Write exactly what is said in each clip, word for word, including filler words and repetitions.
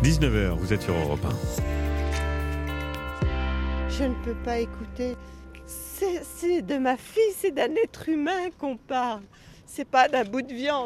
dix-neuf heures, vous êtes sur Europe un. Je ne peux pas écouter. C'est, c'est de ma fille, c'est d'un être humain qu'on parle. C'est pas d'un bout de viande.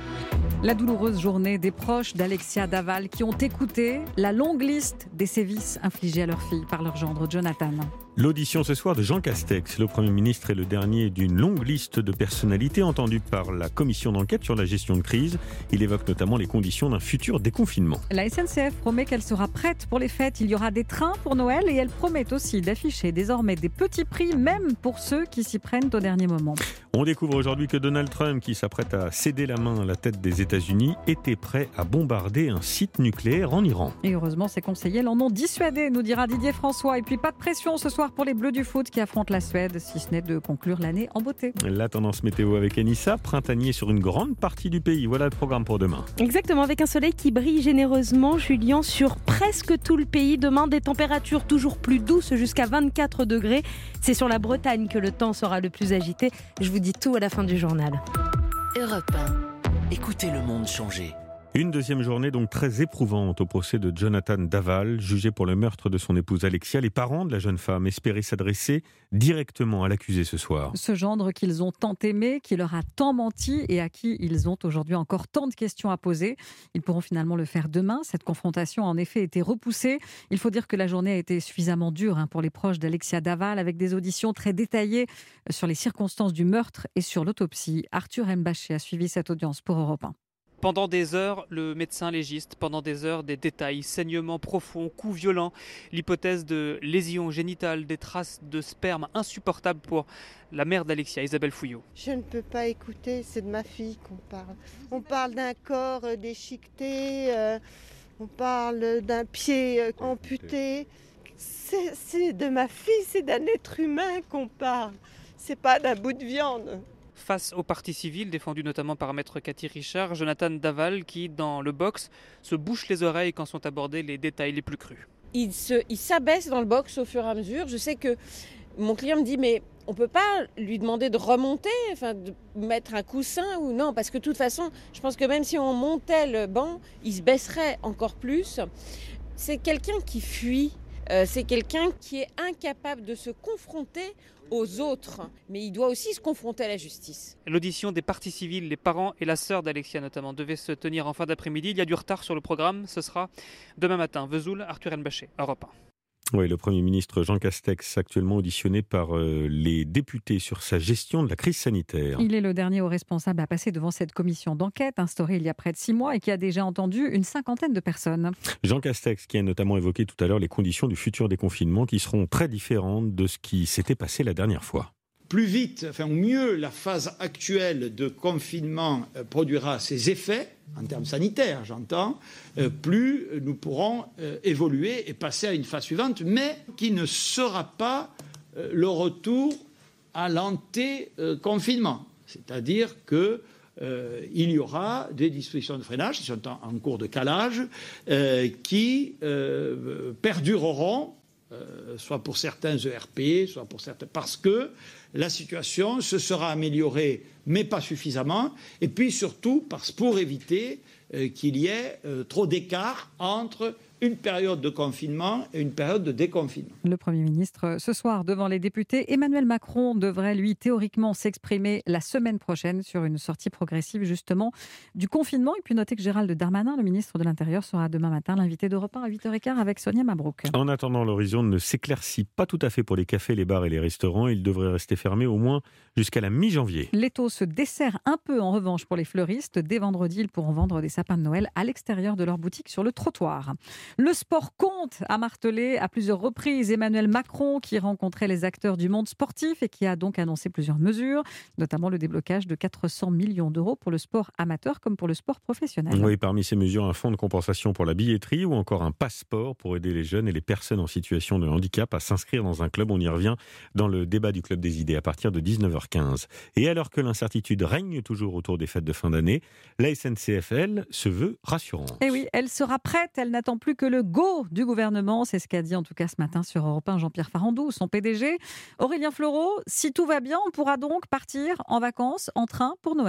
La douloureuse journée des proches d'Alexia Daval qui ont écouté la longue liste des sévices infligés à leur fille par leur gendre Jonathan. L'audition ce soir de Jean Castex, le Premier ministre, est le dernier d'une longue liste de personnalités entendues par la commission d'enquête sur la gestion de crise. Il évoque notamment les conditions d'un futur déconfinement. La S N C F promet qu'elle sera prête pour les fêtes. Il y aura des trains pour Noël et elle promet aussi d'afficher désormais des petits prix, même pour ceux qui s'y prennent au dernier moment. On découvre aujourd'hui que Donald Trump, qui s'apprête à céder la main à la tête des États-Unis, était prêt à bombarder un site nucléaire en Iran. Et heureusement, ses conseillers l'en ont dissuadé, nous dira Didier François. Et puis pas de pression ce soir pour les Bleus du foot qui affrontent la Suède, si ce n'est de conclure l'année en beauté. La tendance météo avec Anissa, printanier sur une grande partie du pays. Voilà le programme pour demain. Exactement, avec un soleil qui brille généreusement, Julien, sur presque tout le pays. Demain, des températures toujours plus douces jusqu'à vingt-quatre degrés. C'est sur la Bretagne que le temps sera le plus agité. Je vous dis tout à la fin du journal. Europe un. Écoutez le monde changer. Une deuxième journée donc très éprouvante au procès de Jonathan Daval, jugé pour le meurtre de son épouse Alexia. Les parents de la jeune femme espéraient s'adresser directement à l'accusé ce soir. Ce gendre qu'ils ont tant aimé, qui leur a tant menti et à qui ils ont aujourd'hui encore tant de questions à poser. Ils pourront finalement le faire demain. Cette confrontation a en effet été repoussée. Il faut dire que la journée a été suffisamment dure hein, pour les proches d'Alexia Daval, avec des auditions très détaillées sur les circonstances du meurtre et sur l'autopsie. Arthur Mbaché a suivi cette audience pour Europe un. Pendant des heures, le médecin légiste, pendant des heures, des détails, saignements profonds, coups violents, l'hypothèse de lésions génitales, des traces de sperme insupportables pour la mère d'Alexia, Isabelle Fouillot. Je ne peux pas écouter, c'est de ma fille qu'on parle. On parle d'un corps euh, déchiqueté, euh, on parle d'un pied euh, amputé. C'est, c'est de ma fille, c'est d'un être humain qu'on parle. C'est pas d'un bout de viande. Face aux parties civiles, défendues notamment par maître Cathy Richard, Jonathan Daval qui, dans le box, se bouche les oreilles quand sont abordés les détails les plus crus. Il, se, il s'abaisse dans le box au fur et à mesure. Je sais que mon client me dit, mais on ne peut pas lui demander de remonter, enfin, de mettre un coussin ou non, parce que de toute façon, je pense que même si on montait le banc, il se baisserait encore plus. C'est quelqu'un qui fuit. Euh, c'est quelqu'un qui est incapable de se confronter aux autres, mais il doit aussi se confronter à la justice. L'audition des parties civiles, les parents et la sœur d'Alexia notamment, devait se tenir en fin d'après-midi. Il y a du retard sur le programme, ce sera demain matin. Vesoul, Arthur Mbaché, Europe un. Oui, le Premier ministre Jean Castex, actuellement auditionné par euh, les députés sur sa gestion de la crise sanitaire. Il est le dernier haut responsable à passer devant cette commission d'enquête instaurée il y a près de six mois et qui a déjà entendu une cinquantaine de personnes. Jean Castex qui a notamment évoqué tout à l'heure les conditions du futur déconfinement qui seront très différentes de ce qui s'était passé la dernière fois. Plus vite, enfin mieux, la phase actuelle de confinement produira ses effets, en termes sanitaires j'entends, euh, plus nous pourrons euh, évoluer et passer à une phase suivante, mais qui ne sera pas euh, le retour à l'anté-confinement. C'est-à-dire que Euh, il y aura des dispositions de freinage qui sont en, en cours de calage, euh, qui euh, perdureront, euh, soit pour certains E R P, soit pour certains, parce que la situation se sera améliorée, mais pas suffisamment, et puis surtout parce, pour éviter euh, qu'il y ait euh, trop d'écart entre une période de confinement et une période de déconfinement. Le Premier ministre, ce soir, devant les députés, Emmanuel Macron devrait, lui, théoriquement s'exprimer la semaine prochaine sur une sortie progressive, justement, du confinement. Et puis, notez que Gérald Darmanin, le ministre de l'Intérieur, sera demain matin l'invité d'Europe un à huit heures quinze avec Sonia Mabrouk. En attendant, l'horizon ne s'éclaircit pas tout à fait pour les cafés, les bars et les restaurants. Ils devraient rester fermés au moins jusqu'à la mi-janvier. L'étau se dessert un peu, en revanche, pour les fleuristes. Dès vendredi, ils pourront vendre des sapins de Noël à l'extérieur de leur boutique sur le trottoir. Le sport compte, a martelé à plusieurs reprises Emmanuel Macron, qui rencontrait les acteurs du monde sportif et qui a donc annoncé plusieurs mesures, notamment le déblocage de quatre cents millions d'euros pour le sport amateur comme pour le sport professionnel. Oui, parmi ces mesures, un fonds de compensation pour la billetterie ou encore un passeport pour aider les jeunes et les personnes en situation de handicap à s'inscrire dans un club. On y revient dans le débat du Club des idées à partir de dix-neuf heures quinze. Et alors que l'incertitude règne toujours autour des fêtes de fin d'année, la S N C F, elle, se veut rassurante. Et oui, elle sera prête, elle n'attend plus que le go du gouvernement. C'est ce qu'a dit en tout cas ce matin sur Europe un Jean-Pierre Farandou, son P D G. Aurélien Fleureau, si tout va bien, on pourra donc partir en vacances en train pour Noël.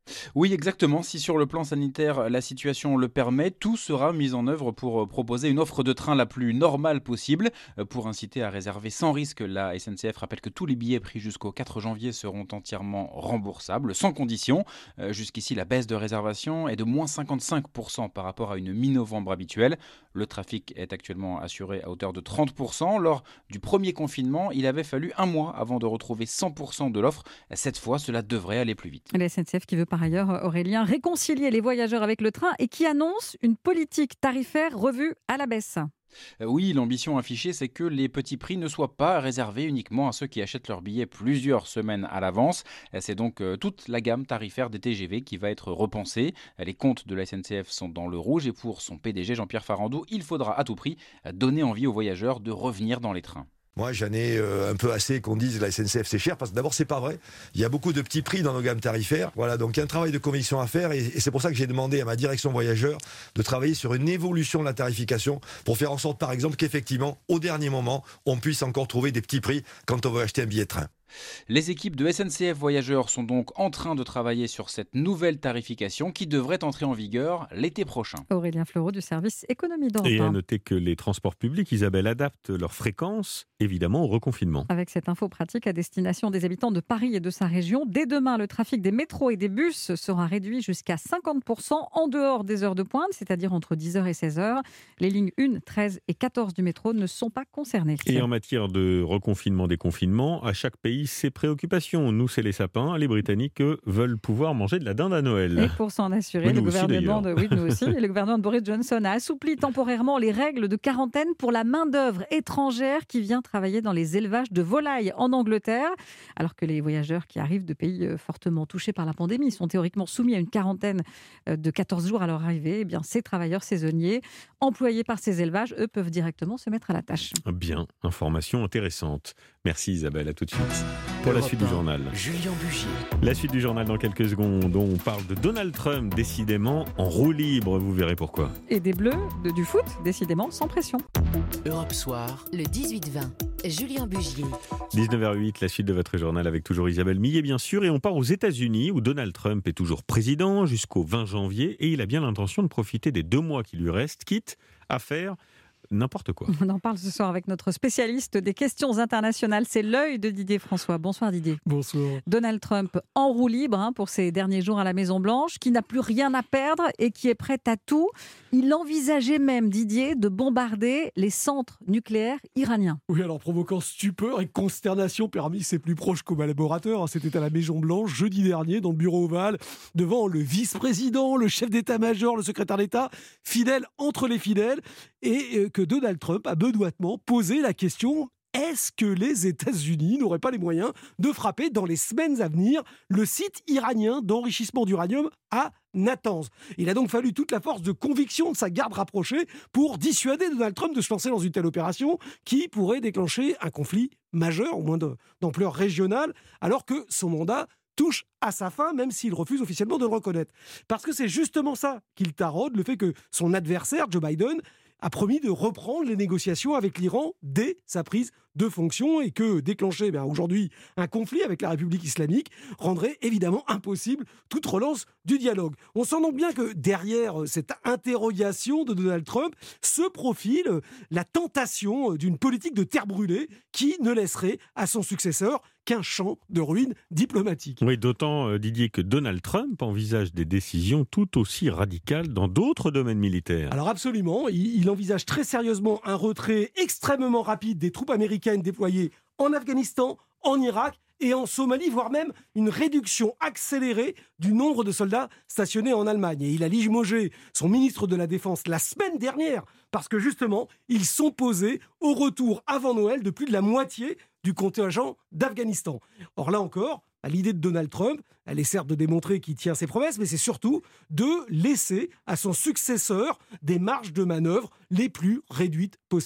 Oui, exactement. Si sur le plan sanitaire, la situation le permet, tout sera mis en œuvre pour proposer une offre de train la plus normale possible. Pour inciter à réserver sans risque, la S N C F rappelle que tous les billets pris jusqu'au quatre janvier seront entièrement remboursables, sans condition. Jusqu'ici, la baisse de réservation est de moins cinquante-cinq pour cent par rapport à une mi-novembre habituelle. Le trafic est actuellement assuré à hauteur de trente pour cent. Lors du premier confinement, il avait fallu un mois avant de retrouver cent pour cent de l'offre. Cette fois, cela devrait aller plus vite. La S N C F qui veut par ailleurs, Aurélien, réconcilier les voyageurs avec le train et qui annonce une politique tarifaire revue à la baisse. Oui, l'ambition affichée, c'est que les petits prix ne soient pas réservés uniquement à ceux qui achètent leurs billets plusieurs semaines à l'avance. C'est donc toute la gamme tarifaire des T G V qui va être repensée. Les comptes de la S N C F sont dans le rouge et pour son P D G Jean-Pierre Farandou, il faudra à tout prix donner envie aux voyageurs de revenir dans les trains. Moi, j'en ai euh, un peu assez qu'on dise la S N C F c'est cher, parce que d'abord, c'est pas vrai. Il y a beaucoup de petits prix dans nos gammes tarifaires. Voilà, donc il y a un travail de conviction à faire, et, et c'est pour ça que j'ai demandé à ma direction voyageurs de travailler sur une évolution de la tarification pour faire en sorte, par exemple, qu'effectivement, au dernier moment, on puisse encore trouver des petits prix quand on veut acheter un billet de train. Les équipes de S N C F Voyageurs sont donc en train de travailler sur cette nouvelle tarification qui devrait entrer en vigueur l'été prochain. Aurélien Fleureau du service économie d'Europe. Et à noter que les transports publics, Isabelle, adaptent leur fréquence, évidemment, au reconfinement. Avec cette info pratique à destination des habitants de Paris et de sa région, dès demain, le trafic des métros et des bus sera réduit jusqu'à cinquante pour cent en dehors des heures de pointe, c'est-à-dire entre dix heures et seize heures. Les lignes un, treize et quatorze du métro ne sont pas concernées. Et en matière de reconfinement, déconfinement, à chaque pays, ses préoccupations. Nous, c'est les sapins. Les Britanniques, eux, veulent pouvoir manger de la dinde à Noël. Et pour s'en assurer, oui, le aussi, gouvernement de, oui, nous aussi, le gouvernement de Boris Johnson a assoupli temporairement les règles de quarantaine pour la main-d'œuvre étrangère qui vient travailler dans les élevages de volailles en Angleterre. Alors que les voyageurs qui arrivent de pays fortement touchés par la pandémie sont théoriquement soumis à une quarantaine de quatorze jours à leur arrivée, eh bien, ces travailleurs saisonniers employés par ces élevages, eux, peuvent directement se mettre à la tâche. Bien, information intéressante. Merci Isabelle, à tout de suite. Pour la suite du journal. Julien Bugier. La suite du journal dans quelques secondes. On parle de Donald Trump, décidément en roue libre, vous verrez pourquoi. Et des Bleus, de, du foot, décidément sans pression. Europe Soir. Le dix-huit vingt. Julien Bugier. dix-neuf heures huit, la suite de votre journal avec toujours Isabelle Millet, bien sûr. Et on part aux États-Unis où Donald Trump est toujours président jusqu'au vingt janvier. Et il a bien l'intention de profiter des deux mois qui lui restent, quitte à faire n'importe quoi. On en parle ce soir avec notre spécialiste des questions internationales. C'est l'œil de Didier François. Bonsoir Didier. Bonsoir. Donald Trump en roue libre hein, pour ses derniers jours à la Maison-Blanche, qui n'a plus rien à perdre et qui est prêt à tout. Il envisageait même, Didier, de bombarder les centres nucléaires iraniens. Oui, alors provoquant stupeur et consternation parmi ses plus proches collaborateurs. C'était à la Maison-Blanche jeudi dernier, dans le bureau ovale, devant le vice-président, le chef d'état-major, le secrétaire d'État, fidèle entre les fidèles, et que Donald Trump a bedouatement posé la question: est-ce que les États-Unis n'auraient pas les moyens de frapper dans les semaines à venir le site iranien d'enrichissement d'uranium à Natanz? Il a donc fallu toute la force de conviction de sa garde rapprochée pour dissuader Donald Trump de se lancer dans une telle opération qui pourrait déclencher un conflit majeur, au moins de, d'ampleur régionale, alors que son mandat touche à sa fin, même s'il refuse officiellement de le reconnaître. Parce que c'est justement ça qu'il taraude, le fait que son adversaire, Joe Biden, a promis de reprendre les négociations avec l'Iran dès sa prise de fonction, et que déclencher ben, aujourd'hui un conflit avec la République islamique rendrait évidemment impossible toute relance du dialogue. On sent donc bien que derrière cette interrogation de Donald Trump se profile la tentation d'une politique de terre brûlée qui ne laisserait à son successeur qu'un champ de ruines diplomatiques. Oui, d'autant, Didier, que Donald Trump envisage des décisions tout aussi radicales dans d'autres domaines militaires. Alors absolument, il, il envisage très sérieusement un retrait extrêmement rapide des troupes américaines déployées en Afghanistan, en Irak et en Somalie, voire même une réduction accélérée du nombre de soldats stationnés en Allemagne. Et il a limogé son ministre de la Défense la semaine dernière parce que justement, ils sont posés au retour avant Noël de plus de la moitié du contingent d'Afghanistan. Or là encore, l'idée de Donald Trump, elle est certes de démontrer qu'il tient ses promesses, mais c'est surtout de laisser à son successeur des marges de manœuvre les plus réduites possibles.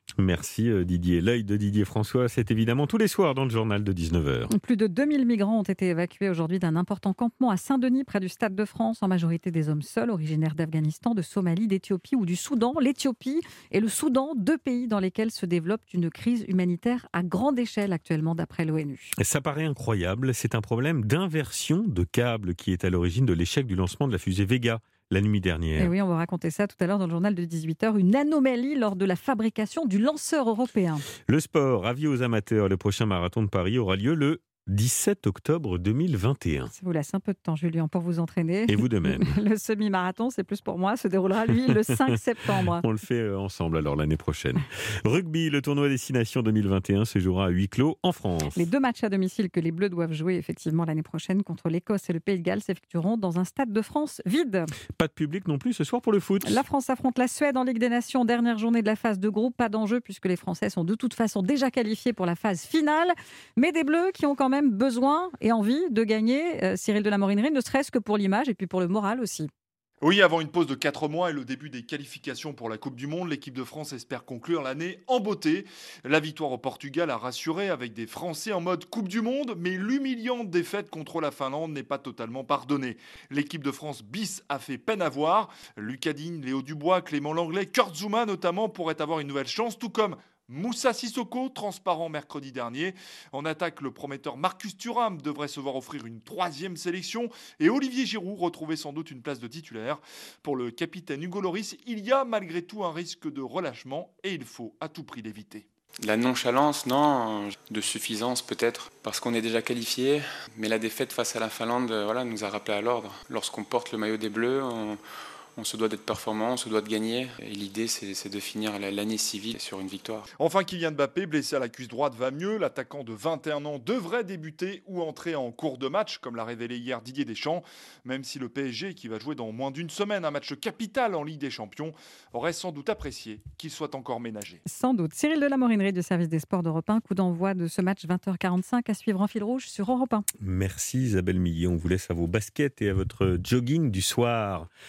Merci Didier. L'œil de Didier François, c'est évidemment tous les soirs dans le journal de dix-neuf heures. Plus de deux mille migrants ont été évacués aujourd'hui d'un important campement à Saint-Denis, près du Stade de France, en majorité des hommes seuls, originaires d'Afghanistan, de Somalie, d'Éthiopie ou du Soudan. L'Éthiopie et le Soudan, deux pays dans lesquels se développe une crise humanitaire à grande échelle actuellement, d'après l'ONU. Ça paraît incroyable, c'est un problème d'inversion de câbles qui est à l'origine de l'échec du lancement de la fusée Vega la nuit dernière. Et oui, on va raconter ça tout à l'heure dans le journal de dix-huit heures. Une anomalie lors de la fabrication du lanceur européen. Le sport, avis aux amateurs, le prochain marathon de Paris aura lieu le dix-sept octobre deux mille vingt et un. Ça vous laisse un peu de temps, Julien, pour vous entraîner. Et vous de même. Le semi-marathon, c'est plus pour moi, se déroulera, lui, le cinq septembre. On le fait ensemble alors l'année prochaine. Rugby, le tournoi Destination deux mille vingt et un se jouera à huis clos en France. Les deux matchs à domicile que les Bleus doivent jouer effectivement l'année prochaine contre l'Écosse et le Pays de Galles s'effectueront dans un stade de France vide. Pas de public non plus ce soir pour le foot. La France affronte la Suède en Ligue des Nations, dernière journée de la phase de groupe. Pas d'enjeu puisque les Français sont de toute façon déjà qualifiés pour la phase finale. Mais des Bleus qui ont quand même besoin et envie de gagner, euh, Cyril de la Morinerie, ne serait-ce que pour l'image et puis pour le moral aussi. Oui, avant une pause de quatre mois et le début des qualifications pour la Coupe du Monde, l'équipe de France espère conclure l'année en beauté. La victoire au Portugal a rassuré avec des Français en mode Coupe du Monde, mais l'humiliante défaite contre la Finlande n'est pas totalement pardonnée. L'équipe de France bis a fait peine à voir. Lucas Digne, Léo Dubois, Clément Langlais, Kurt Zouma notamment pourraient avoir une nouvelle chance, tout comme Moussa Sissoko, transparent mercredi dernier. En attaque, le prometteur Marcus Thuram devrait se voir offrir une troisième sélection et Olivier Giroud retrouver sans doute une place de titulaire. Pour le capitaine Hugo Lloris, il y a malgré tout un risque de relâchement et il faut à tout prix l'éviter. La nonchalance, non. De suffisance peut-être, parce qu'on est déjà qualifié. Mais la défaite face à la Finlande voilà, nous a rappelé à l'ordre. Lorsqu'on porte le maillot des Bleus, on... On se doit d'être performant, on se doit de gagner. Et l'idée, c'est, c'est de finir l'année civile sur une victoire. Enfin, Kylian Mbappé, blessé à la cuisse droite, va mieux. L'attaquant de vingt et un ans devrait débuter ou entrer en cours de match, comme l'a révélé hier Didier Deschamps. Même si le P S G, qui va jouer dans moins d'une semaine un match capital en Ligue des Champions, aurait sans doute apprécié qu'il soit encore ménagé. Sans doute. Cyril de la Morinerie du service des sports d'Europe un. Coup d'envoi de ce match vingt heures quarante-cinq à suivre en fil rouge sur Europe un. Merci Isabelle Millet. On vous laisse à vos baskets et à votre jogging du soir.